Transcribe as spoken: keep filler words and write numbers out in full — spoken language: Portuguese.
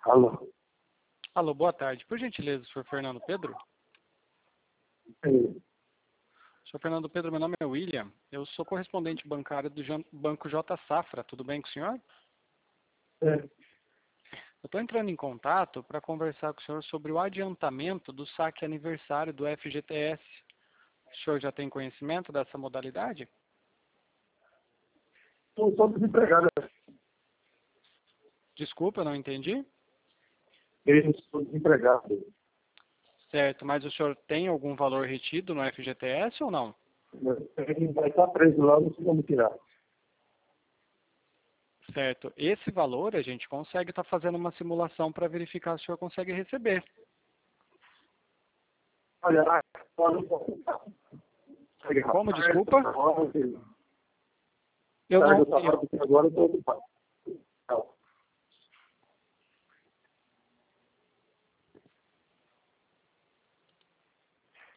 Alô? Alô, boa tarde. Por gentileza, senhor Fernando Pedro? Sim. Senhor Fernando Pedro, meu nome é William. Eu sou correspondente bancário do Jan- Banco J Safra. Tudo bem com o senhor? É. Eu estou entrando em contato para conversar com o senhor sobre o adiantamento do saque aniversário do F G T S. O senhor já tem conhecimento dessa modalidade? Estou só desempregado. Desculpa, eu não entendi. Eu estou desempregado. Certo, mas o senhor tem algum valor retido no F G T S ou não? Ele vai estar preso lá, não sei como tirar. Certo. Esse valor a gente consegue estar fazendo uma simulação para verificar se o senhor consegue receber. Olha, agora Como, desculpa? Eu eu não, estou eu, agora eu estou ocupado.